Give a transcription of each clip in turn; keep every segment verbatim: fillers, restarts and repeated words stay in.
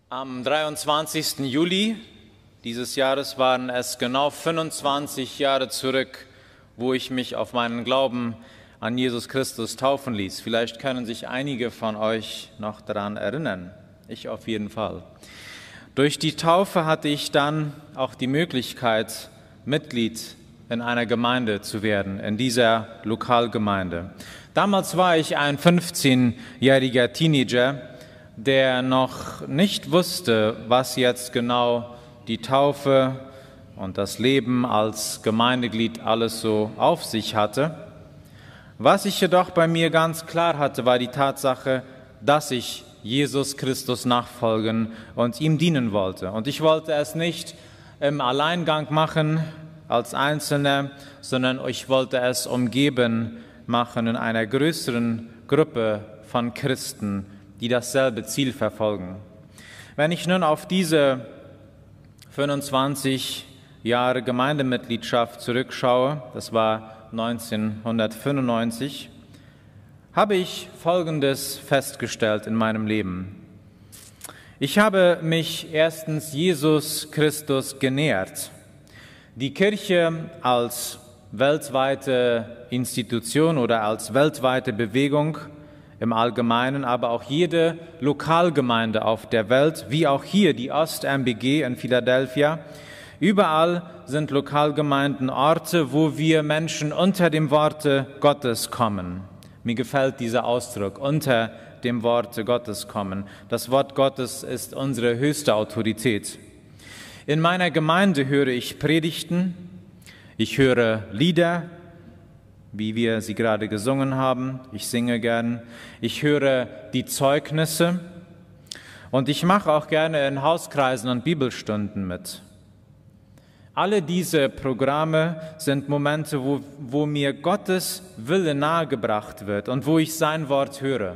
Am dreiundzwanzigsten Juli dieses Jahres waren es genau fünfundzwanzig Jahre zurück, wo ich mich auf meinen Glauben an Jesus Christus taufen ließ. Vielleicht können sich einige von euch noch daran erinnern. Ich auf jeden Fall. Durch die Taufe hatte ich dann auch die Möglichkeit, Mitglied in einer Gemeinde zu werden, in dieser Lokalgemeinde. Damals war ich ein fünfzehnjähriger Teenager, der noch nicht wusste, was jetzt genau die Taufe und das Leben als Gemeindeglied alles so auf sich hatte. Was ich jedoch bei mir ganz klar hatte, war die Tatsache, dass ich Jesus Christus nachfolgen und ihm dienen wollte. Und ich wollte es nicht im Alleingang machen als Einzelner, sondern ich wollte es umgeben machen in einer größeren Gruppe von Christen, die dasselbe Ziel verfolgen. Wenn ich nun auf diese fünfundzwanzig Jahre Gemeindemitgliedschaft zurückschaue, das war neunzehnhundertfünfundneunzig, habe ich Folgendes festgestellt in meinem Leben. Ich habe mich erstens Jesus Christus genähert. Die Kirche als weltweite Institution oder als weltweite Bewegung im Allgemeinen, aber auch jede Lokalgemeinde auf der Welt, wie auch hier die Ost-M B G in Philadelphia. Überall sind Lokalgemeinden Orte, wo wir Menschen unter dem Worte Gottes kommen. Mir gefällt dieser Ausdruck, unter dem Worte Gottes kommen. Das Wort Gottes ist unsere höchste Autorität. In meiner Gemeinde höre ich Predigten, ich höre Lieder, wie wir sie gerade gesungen haben. Ich singe gern. Ich höre die Zeugnisse und ich mache auch gerne in Hauskreisen und Bibelstunden mit. Alle diese Programme sind Momente, wo, wo mir Gottes Wille nahegebracht wird und wo ich sein Wort höre.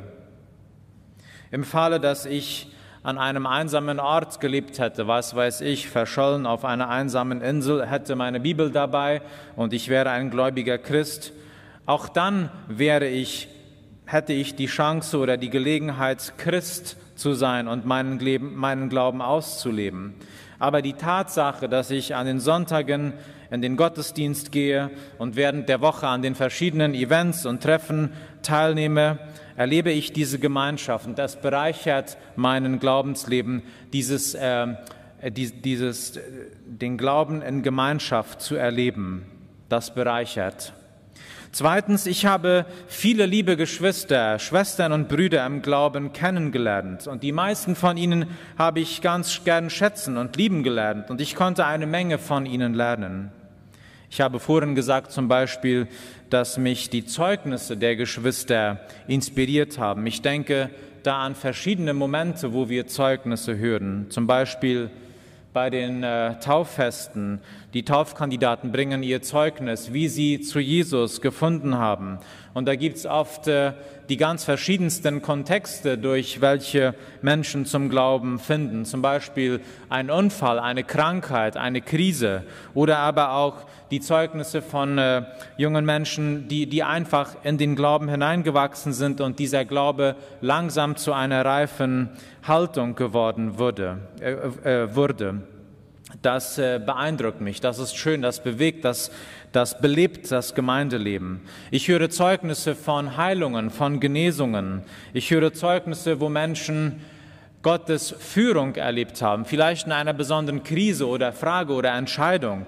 Im Falle, dass ich an einem einsamen Ort gelebt hätte, was weiß ich, verschollen auf einer einsamen Insel, hätte meine Bibel dabei und ich wäre ein gläubiger Christ, auch dann wäre ich, hätte ich die Chance oder die Gelegenheit, Christ zu sein und meinen, Leben, meinen Glauben auszuleben. Aber die Tatsache, dass ich an den Sonntagen in den Gottesdienst gehe und während der Woche an den verschiedenen Events und Treffen teilnehme, erlebe ich diese Gemeinschaft und das bereichert meinen Glaubensleben, dieses, äh, dieses, den Glauben in Gemeinschaft zu erleben. Das bereichert. Zweitens, ich habe viele liebe Geschwister, Schwestern und Brüder im Glauben kennengelernt und die meisten von ihnen habe ich ganz gern schätzen und lieben gelernt und ich konnte eine Menge von ihnen lernen. Ich habe vorhin gesagt zum Beispiel, dass mich die Zeugnisse der Geschwister inspiriert haben. Ich denke da an verschiedene Momente, wo wir Zeugnisse hören, zum Beispiel bei den äh, Tauffesten. Die Taufkandidaten bringen ihr Zeugnis, wie sie zu Jesus gefunden haben. Und da gibt es oft äh, die ganz verschiedensten Kontexte, durch welche Menschen zum Glauben finden. Zum Beispiel ein Unfall, eine Krankheit, eine Krise oder aber auch die Zeugnisse von äh, jungen Menschen, die, die einfach in den Glauben hineingewachsen sind und dieser Glaube langsam zu einer reifen Haltung geworden wurde. Äh, äh, wurde. Das äh, beeindruckt mich, das ist schön, das bewegt, das, das belebt das Gemeindeleben. Ich höre Zeugnisse von Heilungen, von Genesungen. Ich höre Zeugnisse, wo Menschen Gottes Führung erlebt haben, vielleicht in einer besonderen Krise oder Frage oder Entscheidung.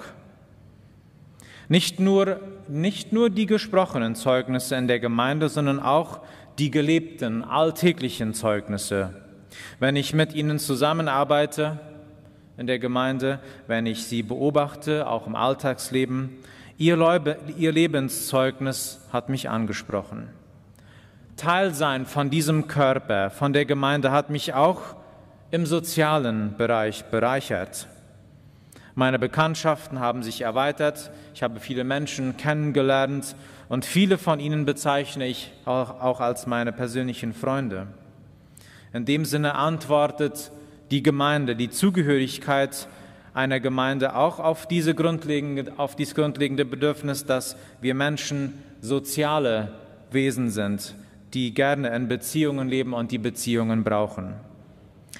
Nicht nur, nicht nur die gesprochenen Zeugnisse in der Gemeinde, sondern auch die gelebten, alltäglichen Zeugnisse. Wenn ich mit ihnen zusammenarbeite in der Gemeinde, wenn ich sie beobachte, auch im Alltagsleben, ihr, Leube, ihr Lebenszeugnis hat mich angesprochen. Teil sein von diesem Körper, von der Gemeinde hat mich auch im sozialen Bereich bereichert. Meine Bekanntschaften haben sich erweitert, ich habe viele Menschen kennengelernt und viele von ihnen bezeichne ich auch, auch als meine persönlichen Freunde. In dem Sinne antwortet die Gemeinde, die Zugehörigkeit einer Gemeinde auch auf, diese grundlegende, auf dieses grundlegende Bedürfnis, dass wir Menschen soziale Wesen sind, die gerne in Beziehungen leben und die Beziehungen brauchen.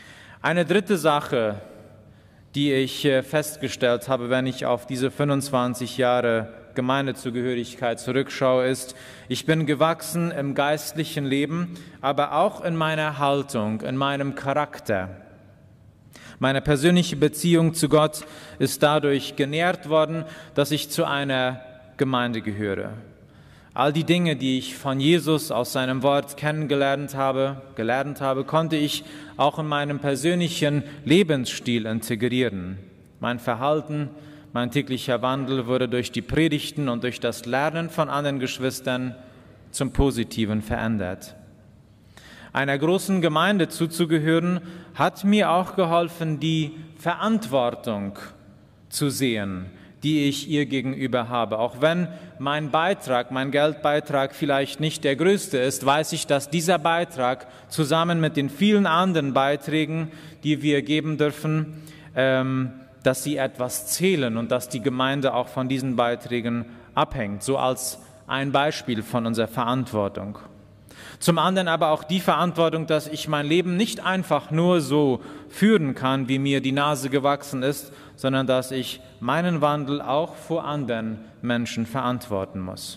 Eine dritte Sache, die ich festgestellt habe, wenn ich auf diese fünfundzwanzig Jahre Gemeindezugehörigkeit zurückschaue, ist, ich bin gewachsen im geistlichen Leben, aber auch in meiner Haltung, in meinem Charakter. Meine persönliche Beziehung zu Gott ist dadurch genährt worden, dass ich zu einer Gemeinde gehöre. All die Dinge, die ich von Jesus aus seinem Wort kennengelernt habe, gelernt habe, konnte ich auch in meinem persönlichen Lebensstil integrieren. Mein Verhalten, mein täglicher Wandel wurde durch die Predigten und durch das Lernen von anderen Geschwistern zum Positiven verändert. Einer großen Gemeinde zuzugehören, hat mir auch geholfen, die Verantwortung zu sehen, die ich ihr gegenüber habe. Auch wenn mein Beitrag, mein Geldbeitrag vielleicht nicht der größte ist, weiß ich, dass dieser Beitrag zusammen mit den vielen anderen Beiträgen, die wir geben dürfen, ähm, dass sie etwas zählen und dass die Gemeinde auch von diesen Beiträgen abhängt, so als ein Beispiel von unserer Verantwortung. Zum anderen aber auch die Verantwortung, dass ich mein Leben nicht einfach nur so führen kann, wie mir die Nase gewachsen ist, sondern dass ich meinen Wandel auch vor anderen Menschen verantworten muss.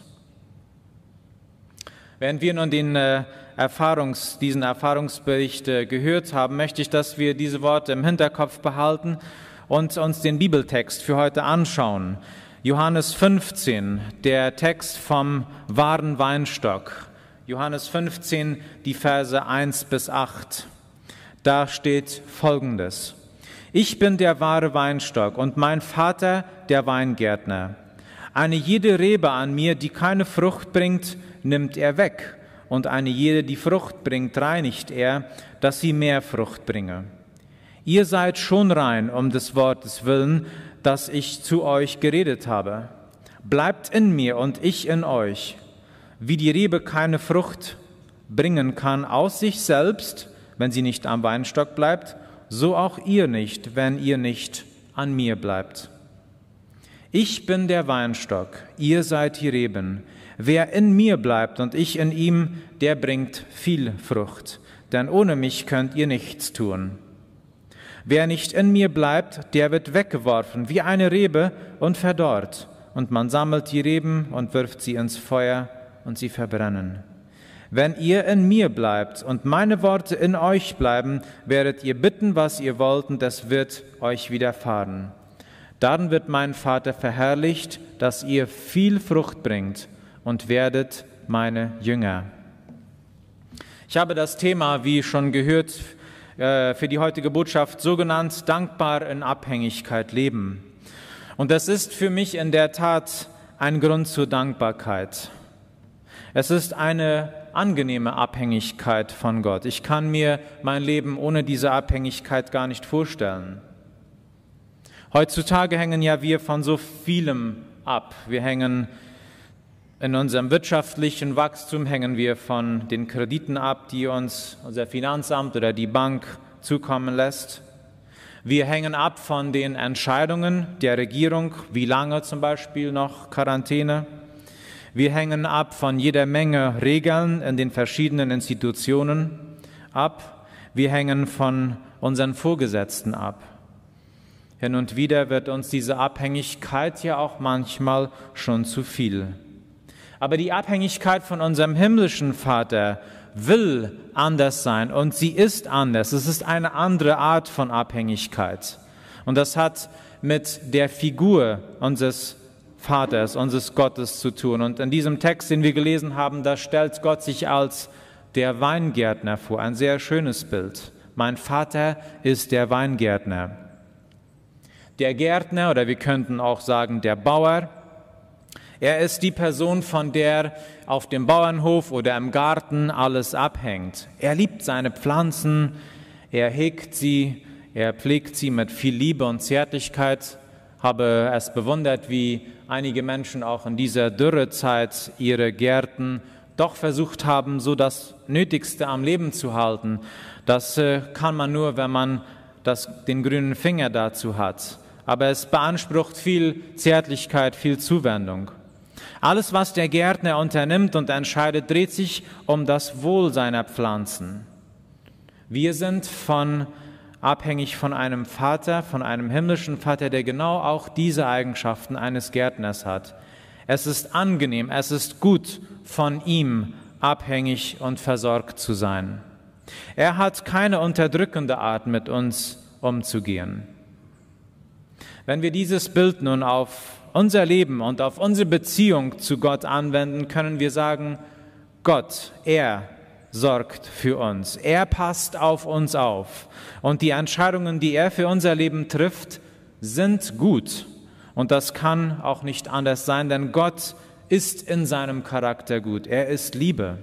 Während wir nun den, äh, Erfahrungs-, diesen Erfahrungsbericht äh, gehört haben, möchte ich, dass wir diese Worte im Hinterkopf behalten und uns den Bibeltext für heute anschauen. Johannes fünfzehn, der Text vom wahren Weinstock. Johannes fünfzehn, die Verse eins bis acht. Da steht Folgendes: Ich bin der wahre Weinstock und mein Vater der Weingärtner. Eine jede Rebe an mir, die keine Frucht bringt, nimmt er weg, und eine jede, die Frucht bringt, reinigt er, dass sie mehr Frucht bringe. Ihr seid schon rein um des Wortes willen, das ich zu euch geredet habe. Bleibt in mir und ich in euch. Wie die Rebe keine Frucht bringen kann aus sich selbst, wenn sie nicht am Weinstock bleibt, so auch ihr nicht, wenn ihr nicht an mir bleibt. Ich bin der Weinstock, ihr seid die Reben. Wer in mir bleibt und ich in ihm, der bringt viel Frucht, denn ohne mich könnt ihr nichts tun. Wer nicht in mir bleibt, der wird weggeworfen wie eine Rebe und verdorrt, und man sammelt die Reben und wirft sie ins Feuer, und sie verbrennen. Wenn ihr in mir bleibt und meine Worte in euch bleiben, werdet ihr bitten, was ihr wollt, und es wird euch widerfahren. Dann wird mein Vater verherrlicht, dass ihr viel Frucht bringt und werdet meine Jünger. Ich habe das Thema, wie schon gehört, für die heutige Botschaft so genannt: dankbar in Abhängigkeit leben. Und das ist für mich in der Tat ein Grund zur Dankbarkeit. Es ist eine angenehme Abhängigkeit von Gott. Ich kann mir mein Leben ohne diese Abhängigkeit gar nicht vorstellen. Heutzutage hängen ja wir von so vielem ab. Wir hängen in unserem wirtschaftlichen Wachstum, hängen wir von den Krediten ab, die uns unser Finanzamt oder die Bank zukommen lässt. Wir hängen ab von den Entscheidungen der Regierung, wie lange zum Beispiel noch Quarantäne. Wir hängen ab von jeder Menge Regeln in den verschiedenen Institutionen ab. Wir hängen von unseren Vorgesetzten ab. Hin und wieder wird uns diese Abhängigkeit ja auch manchmal schon zu viel. Aber die Abhängigkeit von unserem himmlischen Vater will anders sein und sie ist anders. Es ist eine andere Art von Abhängigkeit. Und das hat mit der Figur unseres Vaters, unseres Gottes zu tun. Und in diesem Text, den wir gelesen haben, da stellt Gott sich als der Weingärtner vor. Ein sehr schönes Bild. Mein Vater ist der Weingärtner. Der Gärtner, oder wir könnten auch sagen der Bauer, er ist die Person, von der auf dem Bauernhof oder im Garten alles abhängt. Er liebt seine Pflanzen, er hegt sie, er pflegt sie mit viel Liebe und Zärtlichkeit. Habe es bewundert, wie einige Menschen auch in dieser Dürrezeit ihre Gärten doch versucht haben, so das Nötigste am Leben zu halten. Das äh, kann man nur, wenn man das, den grünen Finger dazu hat. Aber es beansprucht viel Zärtlichkeit, viel Zuwendung. Alles, was der Gärtner unternimmt und entscheidet, dreht sich um das Wohl seiner Pflanzen. Wir sind von abhängig von einem Vater, von einem himmlischen Vater, der genau auch diese Eigenschaften eines Gärtners hat. Es ist angenehm, es ist gut, von ihm abhängig und versorgt zu sein. Er hat keine unterdrückende Art, mit uns umzugehen. Wenn wir dieses Bild nun auf unser Leben und auf unsere Beziehung zu Gott anwenden, können wir sagen, Gott, er sorgt für uns. Er passt auf uns auf. Und die Entscheidungen, die er für unser Leben trifft, sind gut. Und das kann auch nicht anders sein, denn Gott ist in seinem Charakter gut. Er ist Liebe.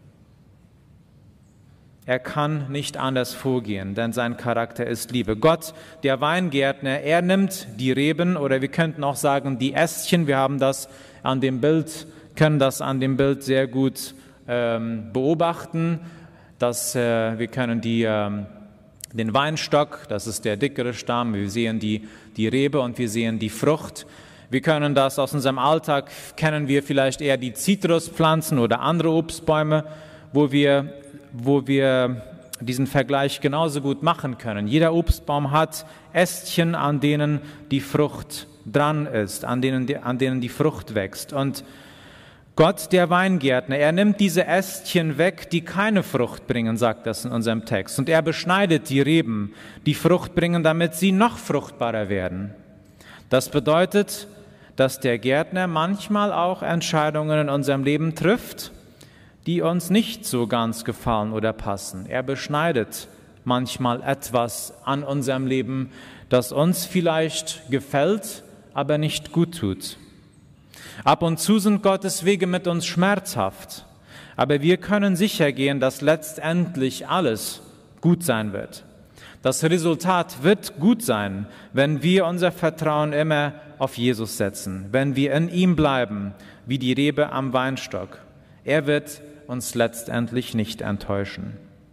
Er kann nicht anders vorgehen, denn sein Charakter ist Liebe. Gott, der Weingärtner, er nimmt die Reben oder wir könnten auch sagen die Ästchen. Wir haben das an dem Bild, können das an dem Bild sehr gut ähm, beobachten. Dass, äh, wir können die, ähm, den Weinstock, das ist der dickere Stamm, wir sehen die, die Rebe und wir sehen die Frucht. Wir können das aus unserem Alltag, kennen wir vielleicht eher die Zitruspflanzen oder andere Obstbäume, wo wir wo wir diesen Vergleich genauso gut machen können. Jeder Obstbaum hat Ästchen, an denen die Frucht dran ist, an denen die, an denen die Frucht wächst. Und Gott, der Weingärtner, er nimmt diese Ästchen weg, die keine Frucht bringen, sagt das in unserem Text. Und er beschneidet die Reben, die Frucht bringen, damit sie noch fruchtbarer werden. Das bedeutet, dass der Gärtner manchmal auch Entscheidungen in unserem Leben trifft, die uns nicht so ganz gefallen oder passen. Er beschneidet manchmal etwas an unserem Leben, das uns vielleicht gefällt, aber nicht gut tut. Ab und zu sind Gottes Wege mit uns schmerzhaft, aber wir können sicher gehen, dass letztendlich alles gut sein wird. Das Resultat wird gut sein, wenn wir unser Vertrauen immer auf Jesus setzen, wenn wir in ihm bleiben, wie die Rebe am Weinstock. Er wird uns letztendlich nicht enttäuschen.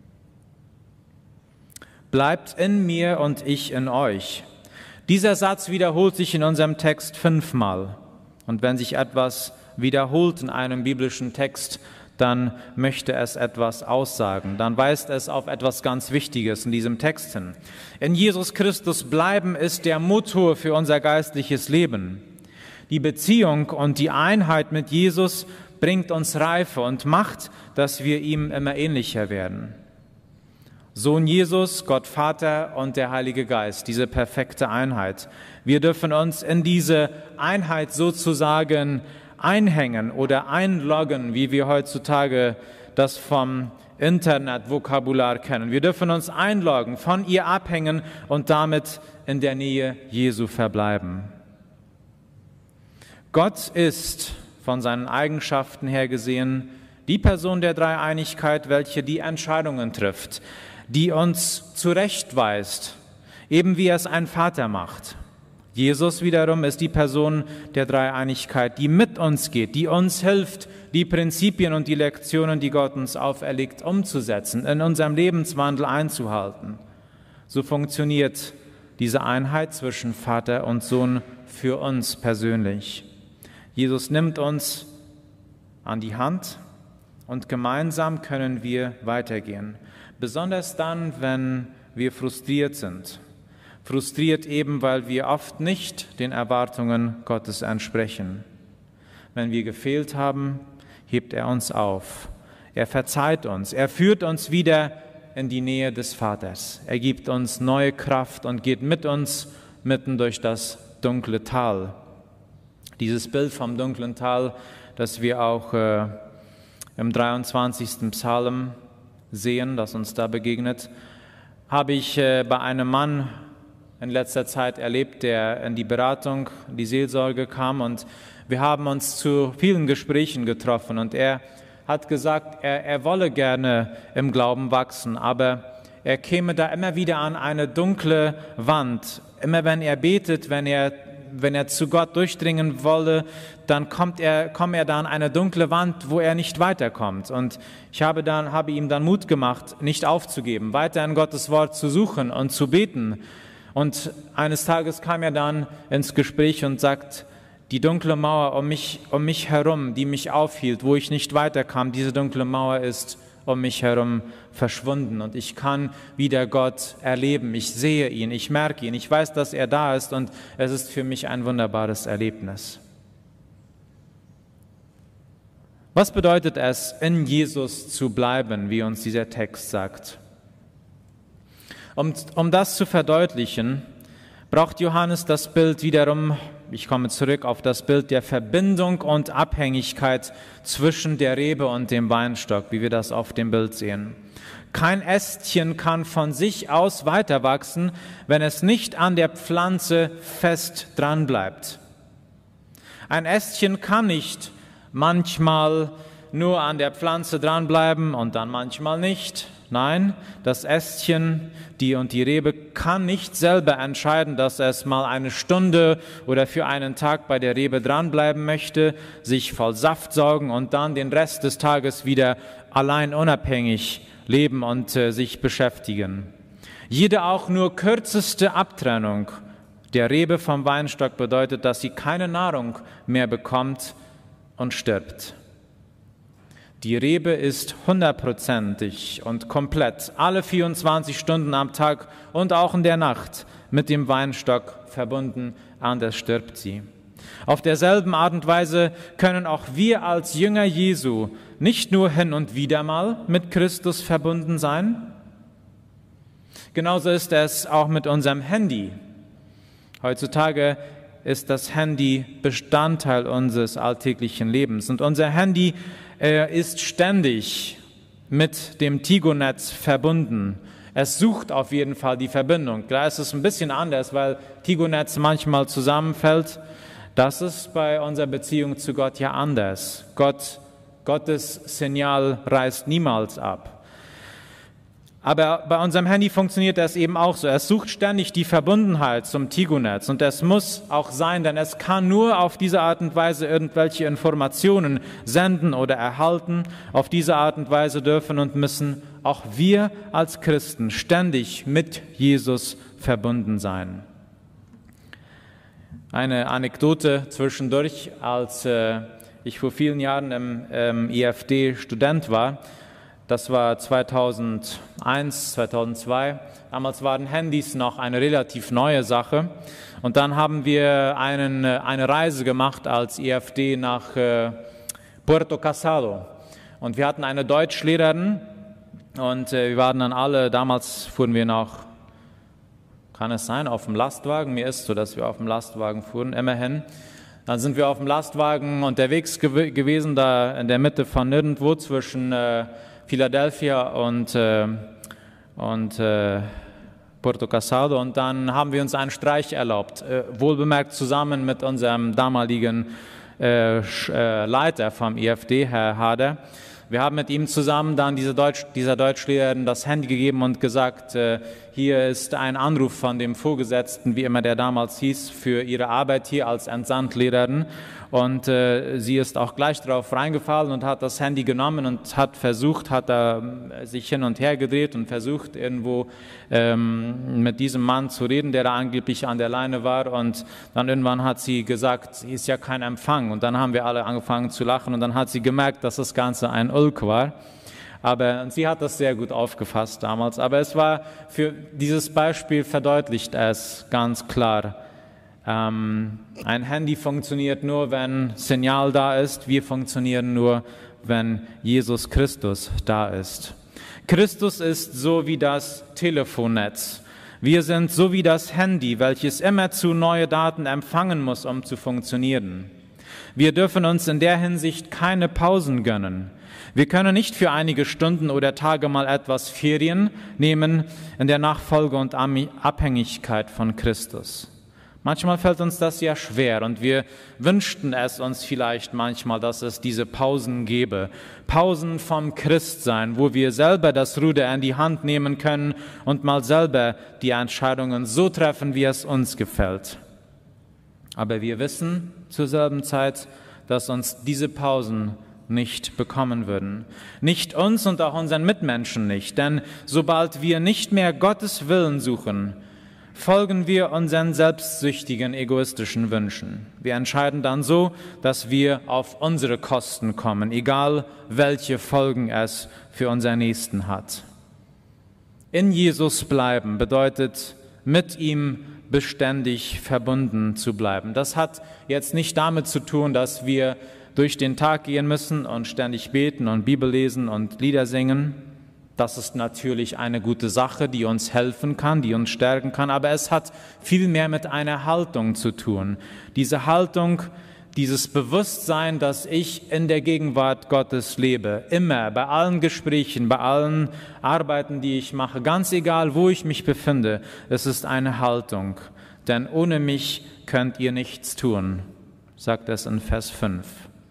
Bleibt in mir und ich in euch. Dieser Satz wiederholt sich in unserem Text fünfmal. Und wenn sich etwas wiederholt in einem biblischen Text, dann möchte es etwas aussagen. Dann weist es auf etwas ganz Wichtiges in diesem Text hin. In Jesus Christus bleiben ist der Motor für unser geistliches Leben. Die Beziehung und die Einheit mit Jesus bringt uns Reife und macht, dass wir ihm immer ähnlicher werden. Sohn Jesus, Gott Vater und der Heilige Geist, diese perfekte Einheit. Wir dürfen uns in diese Einheit sozusagen einhängen oder einloggen, wie wir heutzutage das vom Internet-Vokabular kennen. Wir dürfen uns einloggen, von ihr abhängen und damit in der Nähe Jesu verbleiben. Gott ist von seinen Eigenschaften her gesehen die Person der Dreieinigkeit, welche die Entscheidungen trifft, die uns zurechtweist, eben wie es ein Vater macht. Jesus wiederum ist die Person der Dreieinigkeit, die mit uns geht, die uns hilft, die Prinzipien und die Lektionen, die Gott uns auferlegt, umzusetzen, in unserem Lebenswandel einzuhalten. So funktioniert diese Einheit zwischen Vater und Sohn für uns persönlich. Jesus nimmt uns an die Hand und gemeinsam können wir weitergehen. Besonders dann, wenn wir frustriert sind. Frustriert eben, weil wir oft nicht den Erwartungen Gottes entsprechen. Wenn wir gefehlt haben, hebt er uns auf. Er verzeiht uns. Er führt uns wieder in die Nähe des Vaters. Er gibt uns neue Kraft und geht mit uns mitten durch das dunkle Tal. Dieses Bild vom dunklen Tal, das wir auch äh, im dreiundzwanzigsten Psalm sehen, das uns da begegnet, habe ich äh, bei einem Mann in letzter Zeit erlebt, der in die Beratung, in die Seelsorge kam, und wir haben uns zu vielen Gesprächen getroffen und er hat gesagt, er, er wolle gerne im Glauben wachsen, aber er käme da immer wieder an eine dunkle Wand. Immer wenn er betet, wenn er Wenn er zu Gott durchdringen wolle, dann kommt er, kommt er da an eine dunkle Wand, wo er nicht weiterkommt. Und ich habe, dann, habe ihm dann Mut gemacht, nicht aufzugeben, weiter in Gottes Wort zu suchen und zu beten. Und eines Tages kam er dann ins Gespräch und sagt, die dunkle Mauer um mich, um mich herum, die mich aufhielt, wo ich nicht weiterkam, diese dunkle Mauer ist um mich herum verschwunden und ich kann wieder Gott erleben. Ich sehe ihn, ich merke ihn, ich weiß, dass er da ist und es ist für mich ein wunderbares Erlebnis. Was bedeutet es, in Jesus zu bleiben, wie uns dieser Text sagt? Um, um das zu verdeutlichen, braucht Johannes das Bild wiederum, ich komme zurück auf das Bild der Verbindung und Abhängigkeit zwischen der Rebe und dem Weinstock, wie wir das auf dem Bild sehen. Kein Ästchen kann von sich aus weiter wachsen, wenn es nicht an der Pflanze fest dran bleibt. Ein Ästchen kann nicht manchmal nur an der Pflanze dranbleiben und dann manchmal nicht. Nein, das Ästchen, die und die Rebe kann nicht selber entscheiden, dass es mal eine Stunde oder für einen Tag bei der Rebe dranbleiben möchte, sich voll Saft saugen und dann den Rest des Tages wieder allein unabhängig leben und äh, sich beschäftigen. Jede auch nur kürzeste Abtrennung der Rebe vom Weinstock bedeutet, dass sie keine Nahrung mehr bekommt und stirbt. Die Rebe ist hundertprozentig und komplett alle vierundzwanzig Stunden am Tag und auch in der Nacht mit dem Weinstock verbunden, anders stirbt sie. Auf derselben Art und Weise können auch wir als Jünger Jesu nicht nur hin und wieder mal mit Christus verbunden sein. Genauso ist es auch mit unserem Handy. Heutzutage ist das Handy Bestandteil unseres alltäglichen Lebens und unser Handy äh, ist ständig mit dem Tigo-Netz verbunden. Es sucht auf jeden Fall die Verbindung. Da ist es ein bisschen anders, weil Tigo-Netz manchmal zusammenfällt. Das ist bei unserer Beziehung zu Gott ja anders. Gott, Gottes Signal reißt niemals ab. Aber bei unserem Handy funktioniert das eben auch so. Es sucht ständig die Verbundenheit zum Tigo-Netz und das muss auch sein, denn es kann nur auf diese Art und Weise irgendwelche Informationen senden oder erhalten. Auf diese Art und Weise dürfen und müssen auch wir als Christen ständig mit Jesus verbunden sein. Eine Anekdote zwischendurch, als äh, ich vor vielen Jahren im ähm, I F D Student war. Das war zweitausendeins, zweitausendzwei. Damals waren Handys noch eine relativ neue Sache. Und dann haben wir einen, eine Reise gemacht als I F D nach äh, Puerto Casado. Und wir hatten eine Deutschlehrerin und äh, wir waren dann alle, damals fuhren wir noch, kann es sein, auf dem Lastwagen? Mir ist so, dass wir auf dem Lastwagen fuhren, immerhin. Dann sind wir auf dem Lastwagen unterwegs gew- gewesen, da in der Mitte von nirgendwo zwischen äh, Philadelphia und, äh, und äh, Puerto Casado und dann haben wir uns einen Streich erlaubt, äh, wohlbemerkt zusammen mit unserem damaligen äh, äh, Leiter vom I F D, Herr Hader. Wir haben mit ihm zusammen dann diese Deutsch, dieser Deutschlehrerin das Handy gegeben und gesagt, äh, hier ist ein Anruf von dem Vorgesetzten, wie immer der damals hieß, für ihre Arbeit hier als Entsandtlehrerin. Und äh, sie ist auch gleich darauf reingefallen und hat das Handy genommen und hat versucht, hat da sich hin und her gedreht und versucht, irgendwo ähm, mit diesem Mann zu reden, der da angeblich an der Leine war. Und dann irgendwann hat sie gesagt, hier ist ja kein Empfang. Und dann haben wir alle angefangen zu lachen und dann hat sie gemerkt, dass das Ganze ein Ulk war. Aber und sie hat das sehr gut aufgefasst damals. Aber es war für dieses Beispiel verdeutlicht es ganz klar. Ähm, ein Handy funktioniert nur, wenn Signal da ist. Wir funktionieren nur, wenn Jesus Christus da ist. Christus ist so wie das Telefonnetz. Wir sind so wie das Handy, welches immerzu neue Daten empfangen muss, um zu funktionieren. Wir dürfen uns in der Hinsicht keine Pausen gönnen. Wir können nicht für einige Stunden oder Tage mal etwas Ferien nehmen in der Nachfolge und Abhängigkeit von Christus. Manchmal fällt uns das ja schwer und wir wünschten es uns vielleicht manchmal, dass es diese Pausen gäbe. Pausen vom Christsein, wo wir selber das Ruder in die Hand nehmen können und mal selber die Entscheidungen so treffen, wie es uns gefällt. Aber wir wissen zur selben Zeit, dass uns diese Pausen nicht bekommen würden. Nicht uns und auch unseren Mitmenschen nicht, denn sobald wir nicht mehr Gottes Willen suchen, folgen wir unseren selbstsüchtigen, egoistischen Wünschen. Wir entscheiden dann so, dass wir auf unsere Kosten kommen, egal welche Folgen es für unseren Nächsten hat. In Jesus bleiben bedeutet, mit ihm beständig verbunden zu bleiben. Das hat jetzt nicht damit zu tun, dass wir durch den Tag gehen müssen und ständig beten und Bibel lesen und Lieder singen. Das ist natürlich eine gute Sache, die uns helfen kann, die uns stärken kann, aber es hat viel mehr mit einer Haltung zu tun. Diese Haltung, dieses Bewusstsein, dass ich in der Gegenwart Gottes lebe, immer, bei allen Gesprächen, bei allen Arbeiten, die ich mache, ganz egal, wo ich mich befinde, es ist eine Haltung. Denn ohne mich könnt ihr nichts tun, sagt es in Vers fünf.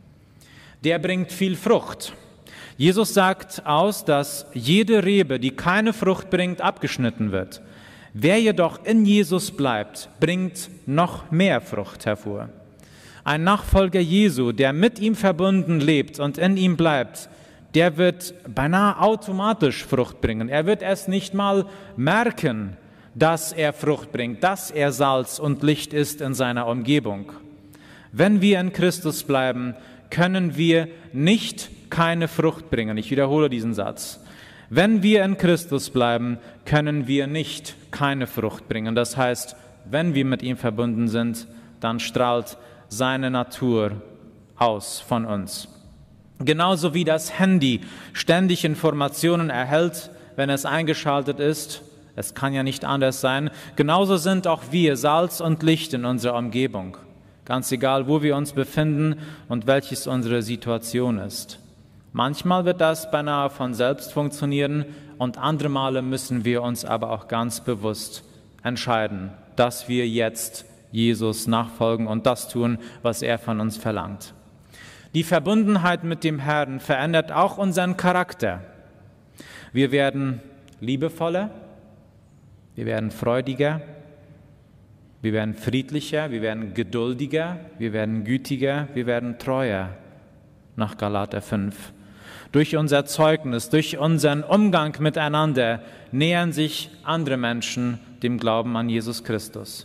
Der bringt viel Frucht. Jesus sagt aus, dass jede Rebe, die keine Frucht bringt, abgeschnitten wird. Wer jedoch in Jesus bleibt, bringt noch mehr Frucht hervor. Ein Nachfolger Jesu, der mit ihm verbunden lebt und in ihm bleibt, der wird beinahe automatisch Frucht bringen. Er wird es nicht mal merken, dass er Frucht bringt, dass er Salz und Licht ist in seiner Umgebung. Wenn wir in Christus bleiben, können wir nicht keine Frucht bringen. Ich wiederhole diesen Satz. Wenn wir in Christus bleiben, können wir nicht keine Frucht bringen. Das heißt, wenn wir mit ihm verbunden sind, dann strahlt seine Natur aus von uns. Genauso wie das Handy ständig Informationen erhält, wenn es eingeschaltet ist, es kann ja nicht anders sein, genauso sind auch wir Salz und Licht in unserer Umgebung. Ganz egal, wo wir uns befinden und welches unsere Situation ist. Manchmal wird das beinahe von selbst funktionieren und andere Male müssen wir uns aber auch ganz bewusst entscheiden, dass wir jetzt Jesus nachfolgen und das tun, was er von uns verlangt. Die Verbundenheit mit dem Herrn verändert auch unseren Charakter. Wir werden liebevoller, wir werden freudiger, wir werden friedlicher, wir werden geduldiger, wir werden gütiger, wir werden treuer, nach Galater fünf. Durch unser Zeugnis, durch unseren Umgang miteinander nähern sich andere Menschen dem Glauben an Jesus Christus.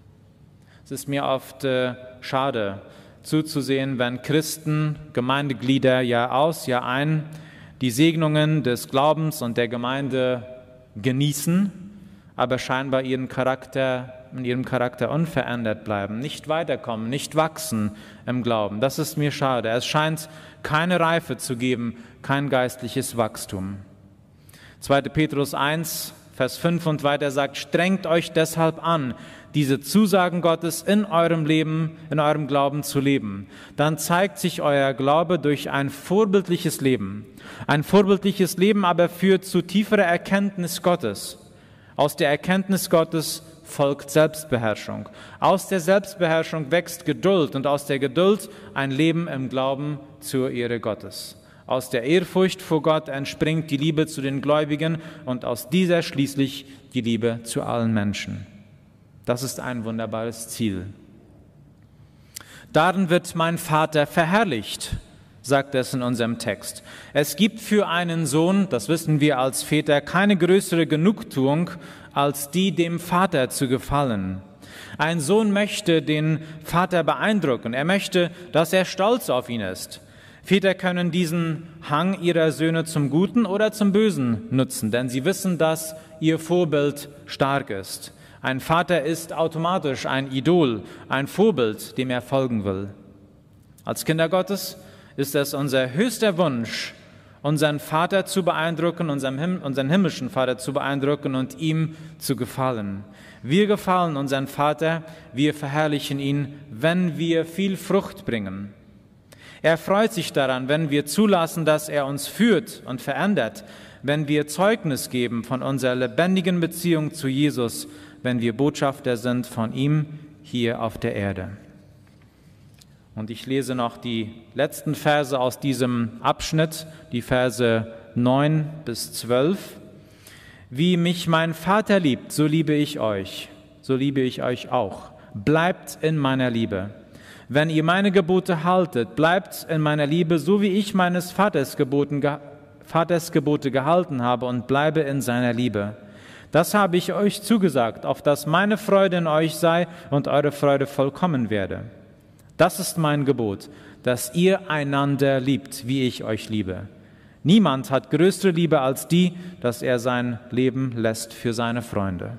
Es ist mir oft äh, schade zuzusehen, wenn Christen, Gemeindeglieder Jahr aus, Jahr ein die Segnungen des Glaubens und der Gemeinde genießen, aber scheinbar ihren Charakter, in ihrem Charakter unverändert bleiben, nicht weiterkommen, nicht wachsen im Glauben. Das ist mir schade. Es scheint keine Reife zu geben, kein geistliches Wachstum. zweiter Petrus eins, Vers fünf und weiter sagt, strengt euch deshalb an, diese Zusagen Gottes in eurem Leben, in eurem Glauben zu leben. Dann zeigt sich euer Glaube durch ein vorbildliches Leben. Ein vorbildliches Leben aber führt zu tieferer Erkenntnis Gottes. Aus der Erkenntnis Gottes folgt Selbstbeherrschung. Aus der Selbstbeherrschung wächst Geduld und aus der Geduld ein Leben im Glauben zur Ehre Gottes. Aus der Ehrfurcht vor Gott entspringt die Liebe zu den Gläubigen und aus dieser schließlich die Liebe zu allen Menschen. Das ist ein wunderbares Ziel. Darin wird mein Vater verherrlicht, sagt es in unserem Text. Es gibt für einen Sohn, das wissen wir als Väter, keine größere Genugtuung, als die, dem Vater zu gefallen. Ein Sohn möchte den Vater beeindrucken. Er möchte, dass er stolz auf ihn ist. Väter können diesen Hang ihrer Söhne zum Guten oder zum Bösen nutzen, denn sie wissen, dass ihr Vorbild stark ist. Ein Vater ist automatisch ein Idol, ein Vorbild, dem er folgen will. Als Kinder Gottes ist es unser höchster Wunsch, unseren Vater zu beeindrucken, unseren, Him- unseren himmlischen Vater zu beeindrucken und ihm zu gefallen. Wir gefallen unseren Vater, wir verherrlichen ihn, wenn wir viel Frucht bringen. Er freut sich daran, wenn wir zulassen, dass er uns führt und verändert, wenn wir Zeugnis geben von unserer lebendigen Beziehung zu Jesus, wenn wir Botschafter sind von ihm hier auf der Erde. Und ich lese noch die letzten Verse aus diesem Abschnitt, die Verse neun bis zwölf. Wie mich mein Vater liebt, so liebe ich euch, so liebe ich euch auch. Bleibt in meiner Liebe. Wenn ihr meine Gebote haltet, bleibt in meiner Liebe, so wie ich meines Vaters, Geboten, Vaters Gebote gehalten habe und bleibe in seiner Liebe. Das habe ich euch zugesagt, auf dass meine Freude in euch sei und eure Freude vollkommen werde. Das ist mein Gebot, dass ihr einander liebt, wie ich euch liebe. Niemand hat größere Liebe als die, dass er sein Leben lässt für seine Freunde.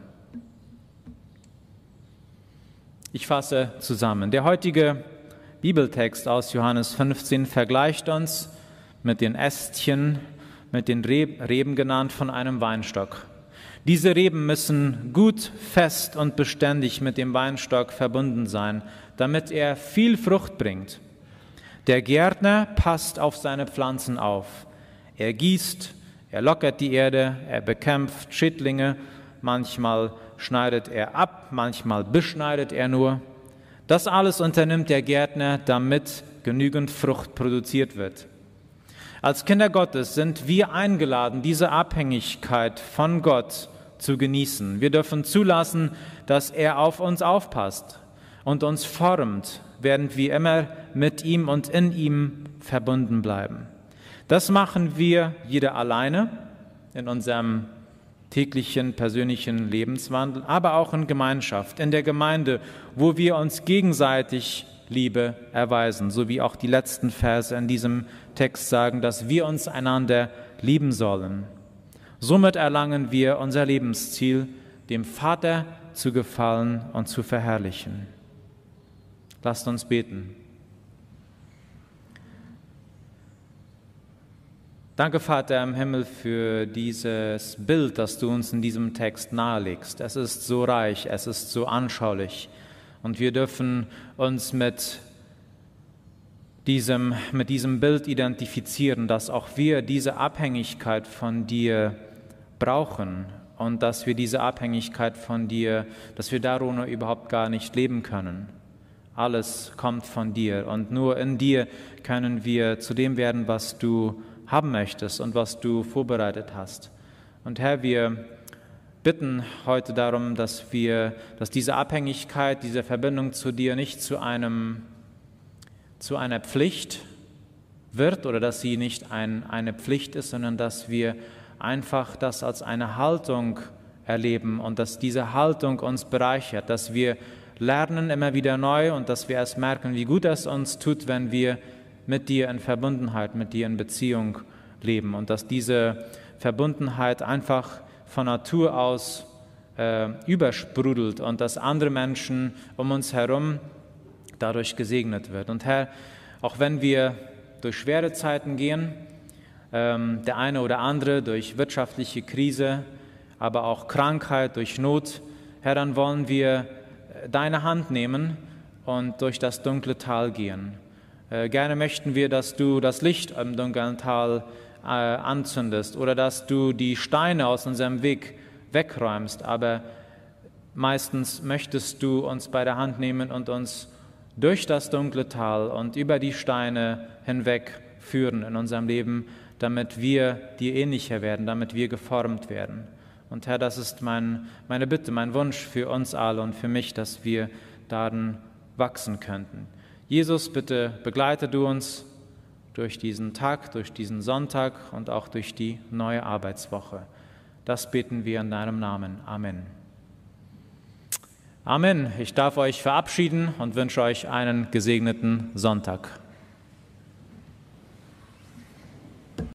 Ich fasse zusammen. Der heutige Bibeltext aus Johannes fünfzehn vergleicht uns mit den Ästchen, mit den Reben genannt, von einem Weinstock. Diese Reben müssen gut, fest und beständig mit dem Weinstock verbunden sein, damit er viel Frucht bringt. Der Gärtner passt auf seine Pflanzen auf. Er gießt, er lockert die Erde, er bekämpft Schädlinge, manchmal schneidet er ab, manchmal beschneidet er nur. Das alles unternimmt der Gärtner, damit genügend Frucht produziert wird. Als Kinder Gottes sind wir eingeladen, diese Abhängigkeit von Gott zu genießen. Wir dürfen zulassen, dass er auf uns aufpasst und uns formt, während wir immer mit ihm und in ihm verbunden bleiben. Das machen wir jeder alleine in unserem täglichen persönlichen Lebenswandel, aber auch in Gemeinschaft, in der Gemeinde, wo wir uns gegenseitig Liebe erweisen, so wie auch die letzten Verse in diesem Text sagen, dass wir uns einander lieben sollen. Somit erlangen wir unser Lebensziel, dem Vater zu gefallen und zu verherrlichen. Lasst uns beten. Danke, Vater im Himmel, für dieses Bild, das du uns in diesem Text nahelegst. Es ist so reich, es ist so anschaulich. Und wir dürfen uns mit diesem, mit diesem Bild identifizieren, dass auch wir diese Abhängigkeit von dir brauchen und dass wir diese Abhängigkeit von dir, dass wir darunter überhaupt gar nicht leben können. Alles kommt von dir und nur in dir können wir zu dem werden, was du haben möchtest und was du vorbereitet hast. Und Herr, wir bitten heute darum, dass wir, dass diese Abhängigkeit, diese Verbindung zu dir nicht zu einem, zu einer Pflicht wird oder dass sie nicht ein, eine Pflicht ist, sondern dass wir einfach das als eine Haltung erleben und dass diese Haltung uns bereichert, dass wir lernen immer wieder neu und dass wir erst merken, wie gut es uns tut, wenn wir mit dir in Verbundenheit, mit dir in Beziehung leben und dass diese Verbundenheit einfach von Natur aus äh, übersprudelt und dass andere Menschen um uns herum dadurch gesegnet wird. Und Herr, auch wenn wir durch schwere Zeiten gehen, ähm, der eine oder andere durch wirtschaftliche Krise, aber auch Krankheit, durch Not, Herr, dann wollen wir deine Hand nehmen und durch das dunkle Tal gehen. Äh, gerne möchten wir, dass du das Licht im dunklen Tal äh, anzündest oder dass du die Steine aus unserem Weg wegräumst, aber meistens möchtest du uns bei der Hand nehmen und uns durch das dunkle Tal und über die Steine hinweg führen in unserem Leben, damit wir dir ähnlicher werden, damit wir geformt werden. Und Herr, das ist mein, meine Bitte, mein Wunsch für uns alle und für mich, dass wir darin wachsen könnten. Jesus, bitte begleite du uns durch diesen Tag, durch diesen Sonntag und auch durch die neue Arbeitswoche. Das beten wir in deinem Namen. Amen. Amen. Ich darf euch verabschieden und wünsche euch einen gesegneten Sonntag.